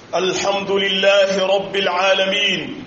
الحمد لله رب العالمين،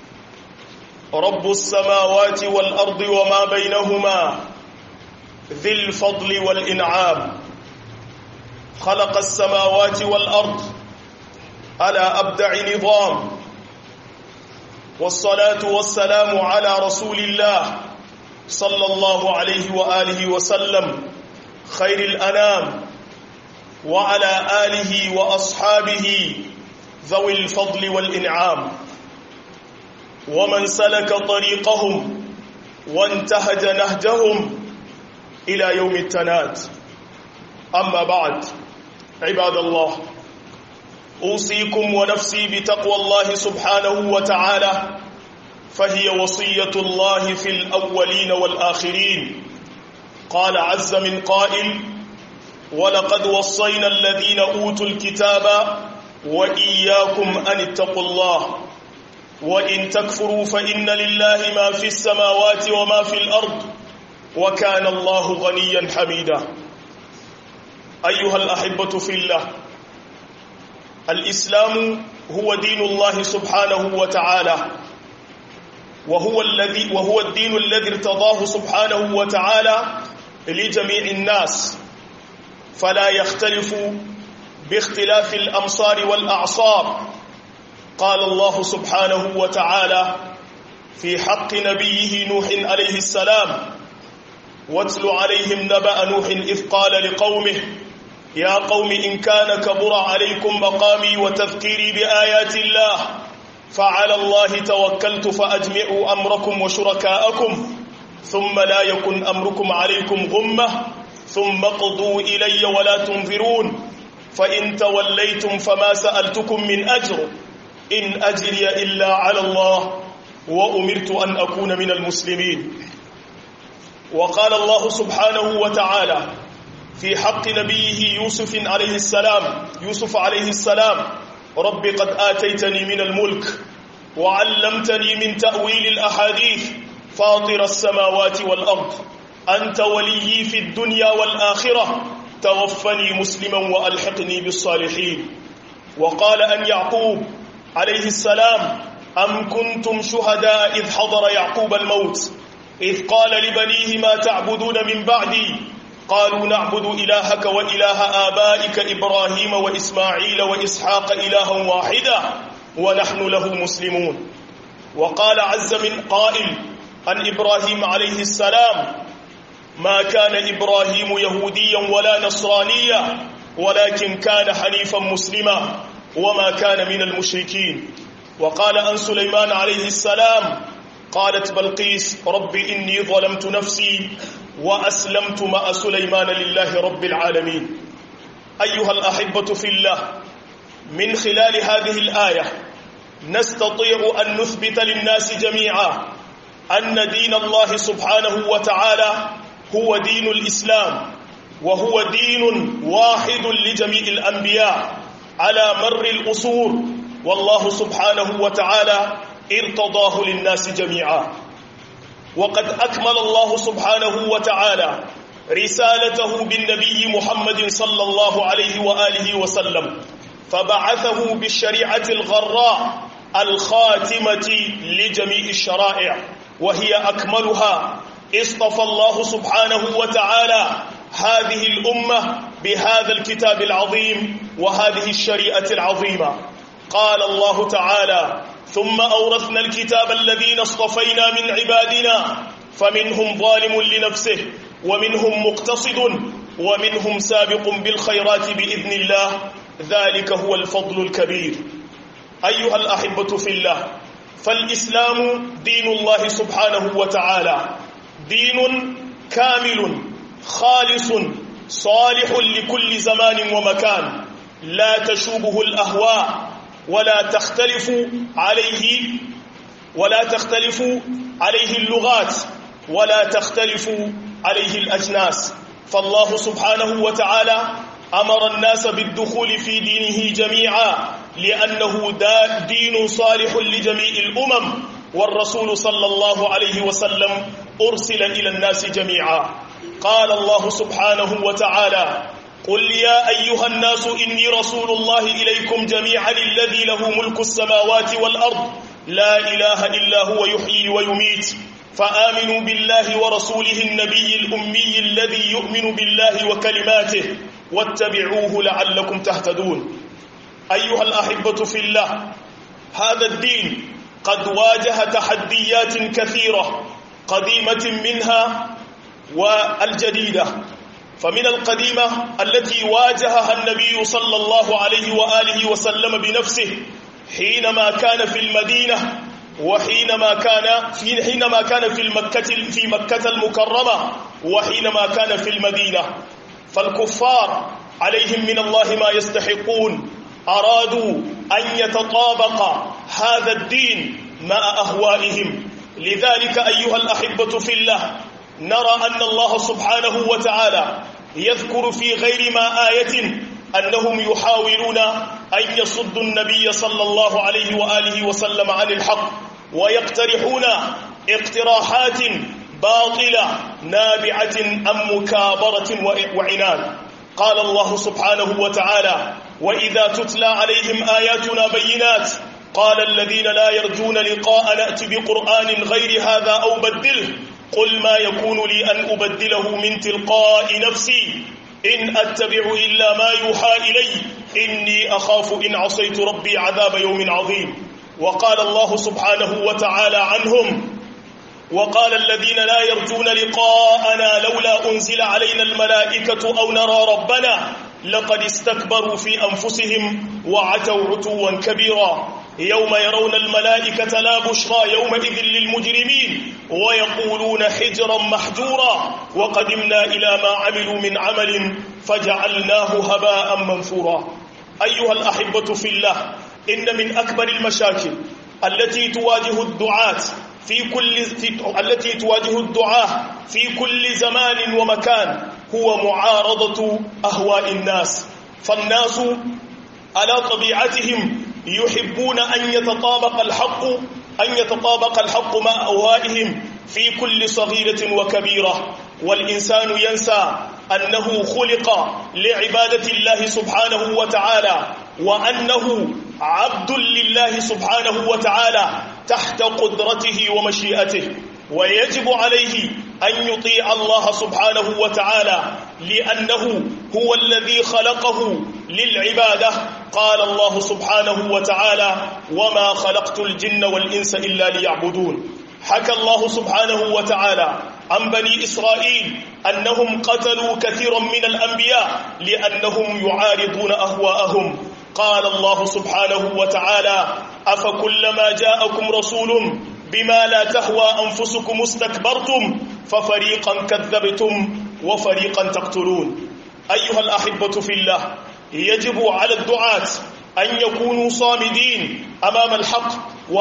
رب السماوات والأرض وما بينهما، ذي الفضل والإنعام. خلق السماوات والأرض على أبدع نظام، والصلاة والسلام على رسول الله صلى الله عليه وآله وسلم خير الأنام، وعلى آله وأصحابه ذوي الفضل والإنعام، ومن سلك طريقهم وانتهج نهجهم إلى يوم التناد. أما بعد، عباد الله، أوصيكم ونفسي بتقوى الله سبحانه وتعالى، فهي وصية الله في الأولين والآخرين. قال عز من قائل: ولقد وصينا الذين أوتوا الكتاب وإياكم أن اتقوا الله وإن تكفروا فإن لله ما في السماوات وما في الأرض وكان الله غنيا حميدا. أيها الأحبة في الله، الإسلام هو دين الله سبحانه وتعالى، وهو الدين الذي ارتضاه سبحانه وتعالى لجميع الناس، فلا يختلف باختلاف الأمصار والأعصار. قال الله سبحانه وتعالى في حق نبيه نوح عليه السلام: واتل عليهم نبأ نوح إذ قال لقومه يا قوم إن كان كبر عليكم مقامي وتذكيري بآيات الله فعلى الله توكلت فأجمعوا أمركم وشركاءكم ثم لا يكن أمركم عليكم غمة ثم اقضوا إلي ولا تنظرون فإن توليتم فما سألتكم من أجر إن أجري إلا على الله وأمرت أن أكون من المسلمين. وقال الله سبحانه وتعالى في حق نبيه يوسف عليه السلام: رب قد آتيتني من الملك وعلمتني من تأويل الأحاديث فاطر السماوات والأرض أنت وليي في الدنيا والآخرة توفني مسلما وألحقني بالصالحين. وقال عن يعقوب عليه السلام: أم كنتم شهداء إذ حضر يعقوب الموت إذ قال لبنيه ما تعبدون من بعدي قالوا نعبد إلهك وإله آبائك إبراهيم وإسماعيل وإسحاق إلها واحدا ونحن له مسلمون. وقال عز من قائل عن إبراهيم عليه السلام: ما كان إبراهيم يهوديا ولا نصرانيا ولكن كان حنيفا مسلما وما كان من المشركين. وقال عن سليمان عليه السلام: قالت بلقيس رب إني ظلمت نفسي وأسلمت مع سليمان لله رب العالمين. أيها الأحبة في الله، من خلال هذه الآية نستطيع أن نثبت للناس جميعا أن دين الله سبحانه وتعالى هو دين الإسلام، وهو دين واحد لجميع الأنبياء على مر الأصول، والله سبحانه وتعالى ارتضاه للناس جميعا. وقد أكمل الله سبحانه وتعالى رسالته بالنبي محمد صلى الله عليه وآله وسلم، فبعثه بالشريعة الغراء الخاتمة لجميع الشرائع وهي أكملها. اصطفى الله سبحانه وتعالى هذه الأمة بهذا الكتاب العظيم وهذه الشريعة العظيمة. قال الله تعالى: ثم أورثنا الكتاب الذين اصطفينا من عبادنا فمنهم ظالم لنفسه ومنهم مقتصد ومنهم سابق بالخيرات بإذن الله ذلك هو الفضل الكبير. أيها الأحبة في الله، فالإسلام دين الله سبحانه وتعالى، دين كامل خالص صالح لكل زمان ومكان، لا تشوبه الأهواء ولا تختلف عليه اللغات ولا تختلف عليه الأجناس. فالله سبحانه وتعالى أمر الناس بالدخول في دينه جميعا لأنه دين صالح لجميع الأمم، والرسول صلى الله عليه وسلم أرسل إلى الناس جميعا. قال الله سبحانه وتعالى: قل يا أيها الناس إني رسول الله إليكم جميعا الذي له ملك السماوات والأرض لا إله إلا هو يحيي ويميت فآمنوا بالله ورسوله النبي الأمي الذي يؤمن بالله وكلماته واتبعوه لعلكم تهتدون. أيها الأحبة في الله، هذا الدين قد واجه تحديات كثيرة قديمة منها والجديدة. فمن القديمة التي واجهها النبي صلى الله عليه وآله وسلم بنفسه حينما كان في المدينة وحينما كان في مكة المكرمة وحينما كان في المدينة. فالكفار عليهم من الله ما يستحقون، أرادوا أن يتطابق هذا الدين مع أهوائهم. لذلك أيها الأحبة في الله، نرى أن الله سبحانه وتعالى يذكر في غير ما آية أنهم يحاولون أن يصدوا النبي صلى الله عليه وآله وسلم عن الحق، ويقترحون اقتراحات باطلة نابعة عن مكابرة وعناد. قال الله سبحانه وتعالى: وإذا تتلى عليهم آياتنا بينات قال الذين لا يرجون لقاء نأت بقرآن غير هذا أو بدله قل ما يكون لي أن أبدله من تلقاء نفسي إن أتبع إلا ما يوحى إلي إني أخاف إن عصيت ربي عذاب يوم عظيم. وقال الله سبحانه وتعالى عنهم: وقال الذين لا يرجون لقاءنا لولا أنزل علينا الملائكة أو نرى ربنا لقد استكبروا في أنفسهم وعتوا عتوا كبيرا يوم يرون الملائكة لا بشرى يومئذ للمجرمين ويقولون حجرا محجورا وقدمنا إلى ما عملوا من عمل فجعلناه هباء منثورا. أيها الأحبة في الله، إن من أكبر المشاكل التي تواجه الدعاة في كل زمان ومكان هو معارضة أهواء الناس. فالناس على طبيعتهم يحبون أن يتطابق الحق مع أهوائهم في كل صغيرة وكبيرة، والإنسان ينسى أنه خلق لعبادة الله سبحانه وتعالى، وأنه عبد لله سبحانه وتعالى تحت قدرته ومشيئته، ويجب عليه أن يطيع الله سبحانه وتعالى لأنه هو الذي خلقه للعبادة. قال الله سبحانه وتعالى: وما خلقت الجن والإنس إلا ليعبدون. حكى الله سبحانه وتعالى عن بني إسرائيل أنهم قتلوا كثيرا من الأنبياء لأنهم يعارضون أهواءهم. قال الله سبحانه وتعالى: أفكلما جاءكم رسول بما لا تهوى أنفسكم استكبرتم ففريقا كذبتم وفريقا تقتلون. أيها الأحبة في الله، يجب على الدعاة أن يكونوا صامدين أمام الحق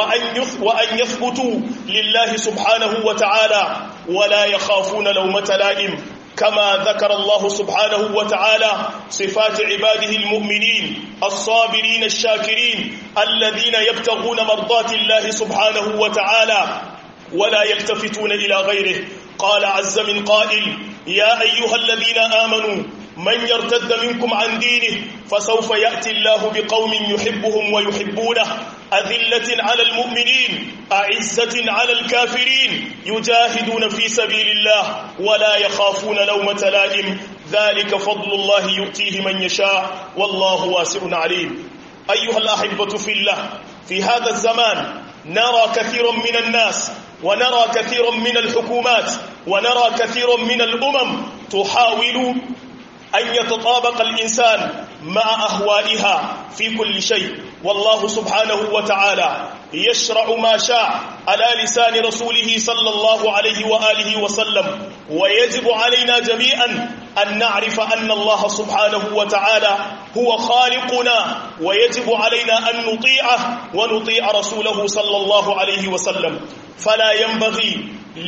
وأن يثبتوا لله سبحانه وتعالى ولا يخافون لومة لائم، كما ذكر الله سبحانه وتعالى صفات عباده المؤمنين الصابرين الشاكرين الذين يبتغون مرضات الله سبحانه وتعالى ولا يلتفتون إلى غيره. قال عز من قائل: يا أيها الذين آمنوا من يرتد منكم عن دينه فسوف يأتي الله بقوم يحبهم ويحبونه أذلة على المؤمنين أعزة على الكافرين يجاهدون في سبيل الله ولا يخافون لومة لائم ذلك فضل الله يؤتيه من يشاء والله واسع عليم. أيها الأحبة في الله، في هذا الزمان نرى كثيرا من الناس ونرى كثيرا من الحكومات ونرى كثيرا من الأمم تحاول أن يتطابق الإنسان مع أهوائها في كل شيء، والله سبحانه وتعالى يشرع ما شاء على لسان رسوله صلى الله عليه وآله وسلم. ويجب علينا جميعا أن نعرف أن الله سبحانه وتعالى هو خالقنا، ويجب علينا أن نطيعه ونطيع رسوله صلى الله عليه وسلم. فلا ينبغي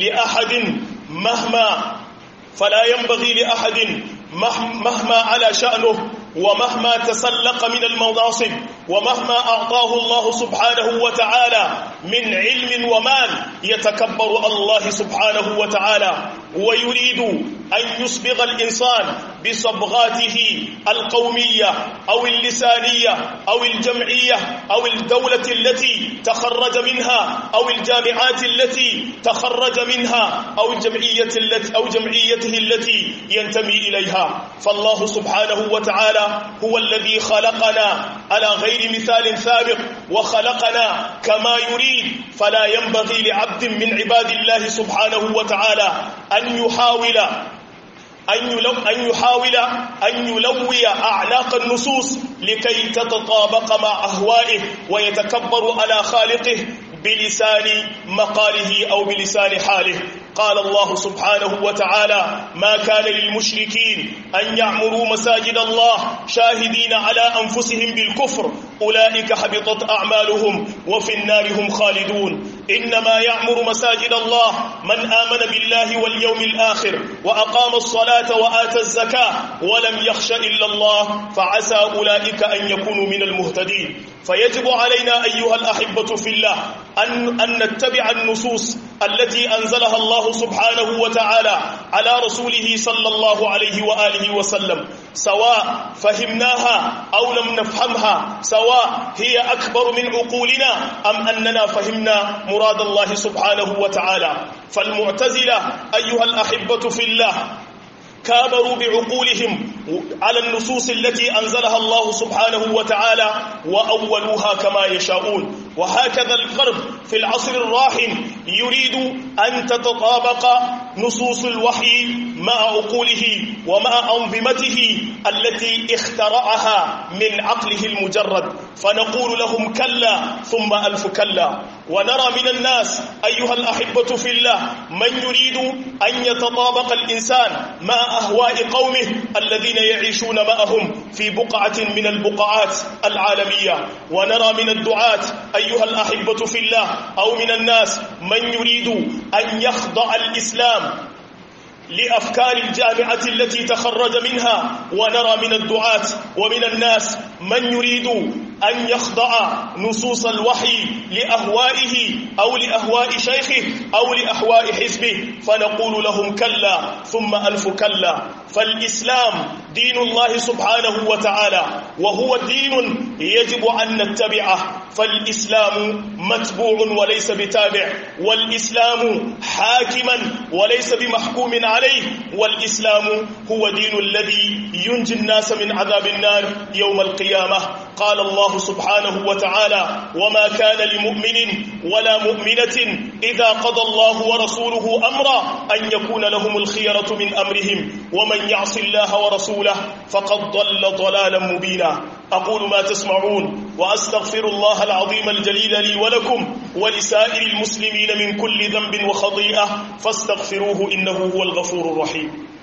لأحد مهما على شأنه ومهما تسلق من المناصب ومهما أعطاه الله سبحانه وتعالى من علم ومال يتكبر الله سبحانه وتعالى ويريد أن يصبغ الإنسان بصبغاته القومية أو اللسانية أو الجمعية أو الدولة التي تخرج منها أو الجامعات التي تخرج منها أو جمعيته التي ينتمي إليها. فالله سبحانه وتعالى هو الذي خلقنا على غير مثال سابق وخلقنا كما يريد، فلا ينبغي لعبد من عباد الله سبحانه وتعالى أن يلوي أعناق النصوص لكي تتطابق مع أهوائه ويتكبر على خالقه بلسان مقاله أو بلسان حاله. قال الله سبحانه وتعالى: ما كان للمشركين أن يعمروا مساجد الله شاهدين على أنفسهم بالكفر أولئك حبطت أعمالهم وفي النار هم خالدون. إنما يعمر مساجد الله من آمن بالله واليوم الآخر وأقام الصلاة وآتى الزكاة ولم يخش إلا الله فعسى أولئك أن يكونوا من المهتدين. فيجب علينا أيها الأحبة في الله أن نتبع النصوص التي أنزلها الله سبحانه وتعالى على رسوله صلى الله عليه وآله وسلم، سواء فهمناها أو لم نفهمها، سواء هي أكبر من عقولنا أم أننا فهمنا مراد الله سبحانه وتعالى. فالمعتزلة أيها الأحبة في الله كابروا بعقولهم على النصوص التي أنزلها الله سبحانه وتعالى وأولوها كما يشاءون. وهكذا الغرب في العصر الراهن يريد أن تتطابق نصوص الوحي مع عقوله ومع أنظمته التي اخترعها من عقله المجرد، فنقول لهم كلا ثم ألف كلا. ونرى من الناس أيها الأحبة في الله من يريد أن يتطابق الإنسان مع أهواء قومه الذين يعيشون معهم في بقعة من البقعات العالمية. ونرى من الدعاة أيها الأحبة في الله أو من الناس من يريد أن يخضع الإسلام لأفكار الجامعة التي تخرج منها. ونرى من الدعاة ومن الناس من يريد أن يخضع نصوص الوحي لأهوائه أو لأهواء شيخه أو لأهواء حزبه، فنقول لهم كلا ثم ألف كلا. فالإسلام دين الله سبحانه وتعالى وهو دين يجب أن نتبعه، فالإسلام متبوع وليس بتابع، والإسلام حاكما وليس بمحكوم عليه، والإسلام هو دين الذي ينجي الناس من عذاب النار يوم القيامة. قال الله سبحانه وتعالى: وما كان لمؤمن ولا مؤمنة إذا قضى الله ورسوله أمرا أن يكون لهم الخيرة من أمرهم ومن يعص الله ورسوله فقد ضل ضلالا مبينا. أقول ما تسمعون وأستغفر الله العظيم الجليل لي ولكم ولسائر المسلمين من كل ذنب وخطيئة فاستغفروه إنه هو الغفور الرحيم.